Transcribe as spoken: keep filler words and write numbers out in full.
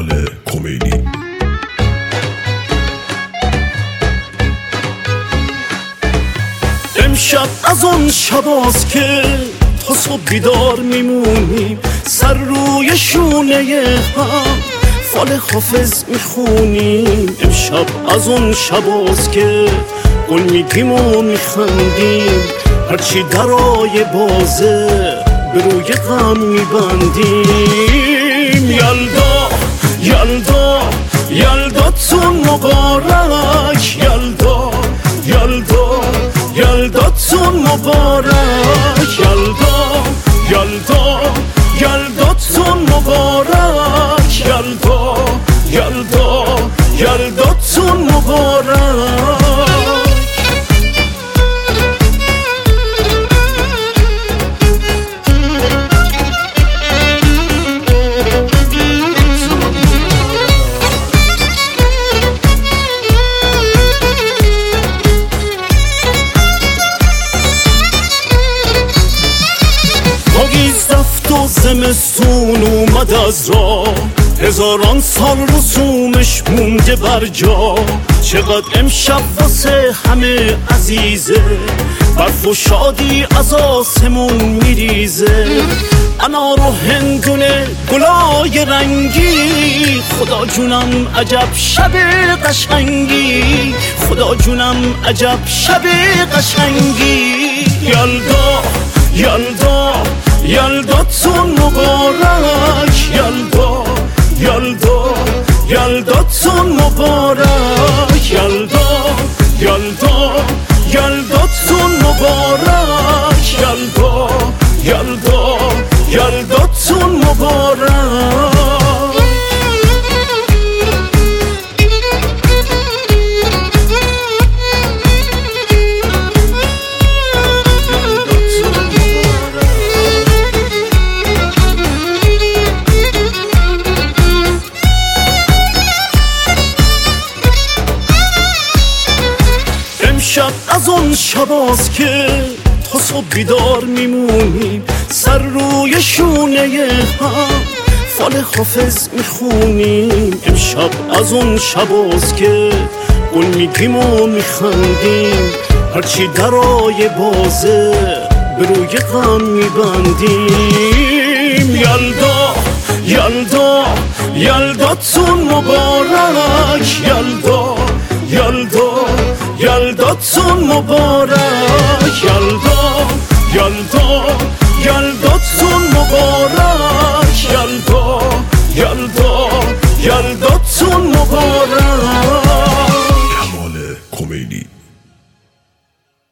کمال کمیلی. امشب از اون شباست که تا صبح بیدار میمونیم، سر روی شونه هم فال حافظ میخونیم. امشب از اون شباست که گل میگیم و میخندیم، هرچی درای بازه به روی غم میبندیم. یلدا یلدا یلداتون مبارک، یلدا یلدا یلداتون مبارک، یلدا یلدا یلداتون مبارک، یلدا یلدا یلداتون مبارک. زمستون اومد از راه، هزاران سال رسومش مونده بر جا. چقدر امشب واسه همه عزیزه، برف و شادی از آسمون میریزه. انار و هندونه گلای رنگی، خدا جونم عجب شب قشنگی، خدا جونم عجب شب قشنگی. یلدا یلدا یلداتون مبارک، یلدا یلدا یلداتون مبارک، یلدا یلدا یلداتون مبارک، یلدا یلدا یلداتون مبارک. امشب از اون شباست که تا صبح بیدار میمونیم، سر روی شونه هم فال حافظ میخونیم. امشب از اون شباست که گل میگیم و میخندیم، هرچی درای بازه به روی غم میبندیم. یلدا یلدا یلداتون مبارک، یلدا یلدا یلداتون مبارک، یلدا یلدا یلداتون مبارک، یلدا یلدا یلداتون مبارک.